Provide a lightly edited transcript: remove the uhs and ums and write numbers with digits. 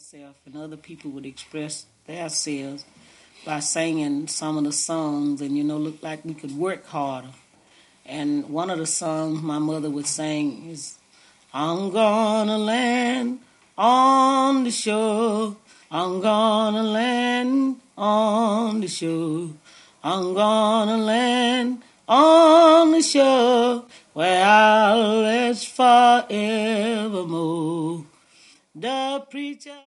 herself, and other people would express themselves by singing some of the songs, and look like we could work harder. And one of the songs my mother would sing is, I'm gonna land on the shore. I'm gonna land on the shore. I'm gonna land on the shore where I'll rest forevermore. The preacher